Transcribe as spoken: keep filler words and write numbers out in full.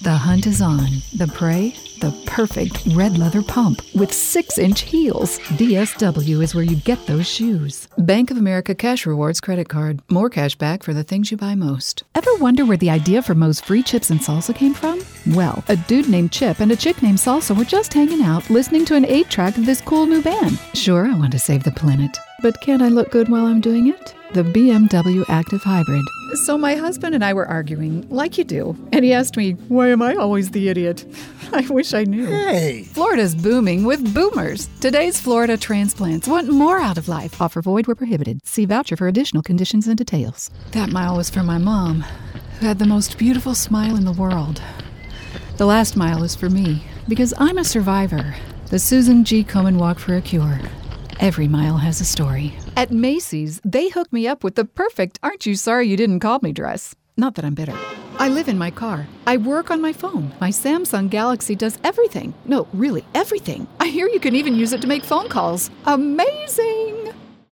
The hunt is on. The prey? The perfect red leather pump with six-inch heels. D S W is where you get those shoes. Bank of America Cash Rewards credit card. More cash back for the things you buy most. Ever wonder where the idea for Moe's free chips and salsa came from? Well, a dude named Chip and a chick named Salsa were just hanging out listening to an eight-track of this cool new band. Sure, I want to save the planet, but can't I look good while I'm doing it? The B M W Active Hybrid. So my husband and I were arguing, like you do, and he asked me, why am I always the idiot? I wish I knew. Hey! Florida's booming with boomers. Today's Florida transplants want more out of life. Offer void where prohibited. See voucher for additional conditions and details. That mile was for my mom, who had the most beautiful smile in the world. The last mile is for me, because I'm a survivor. The Susan G. Komen Walk for a Cure. Every mile has a story. At Macy's, they hooked me up with the perfect "aren't you sorry you didn't call me" dress. Not that I'm bitter. I live in my car. I work on my phone. My Samsung Galaxy does everything. No, really, everything. I hear you can even use it to make phone calls. Amazing!